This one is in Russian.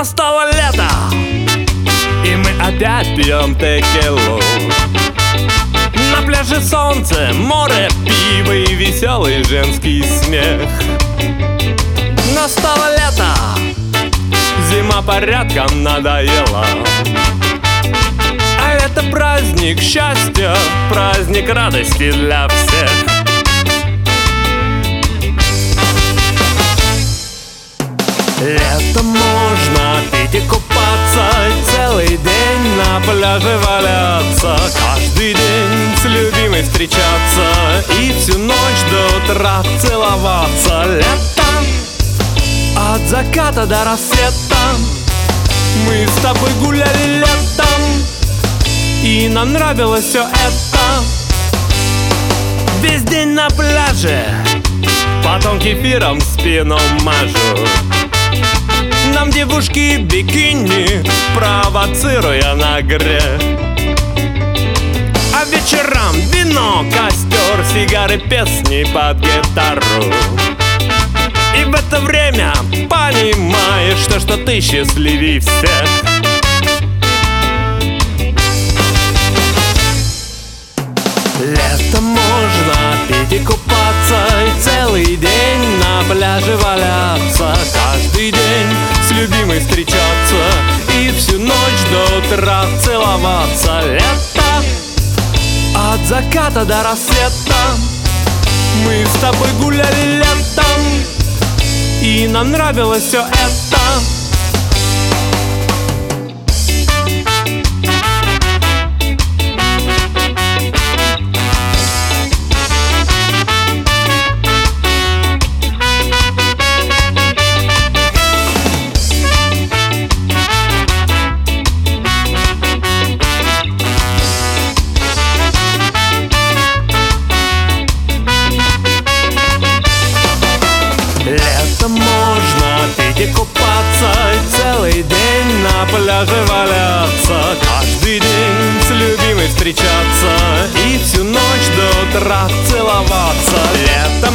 Настало лето, и мы опять пьем текилу. На пляже солнце, море, пиво и веселый женский смех. Настало лето, зима порядком надоела. А это праздник счастья, праздник радости для всех. Летом можно пить и купаться, целый день на пляже валяться, каждый день с любимой встречаться и всю ночь до утра целоваться. Лето от заката до рассвета, мы с тобой гуляли летом, и нам нравилось все это. Весь день на пляже, потом кефиром спину мажу. Нам девушки бикини, провоцируя на грех. А вечерам вино, костер, сигары, песни под гитару. И в это время понимаешь, что ты счастливей всех. Летом можно пить и купаться, и целый день на пляже валяться, каждый день с любимой встречаться и всю ночь до утра целоваться. Лето от заката до рассвета, мы с тобой гуляли летом, и нам нравилось все это. Летом можно пить и купаться, и целый день на пляже валяться, каждый день с любимой встречаться и всю ночь до утра целоваться. Летом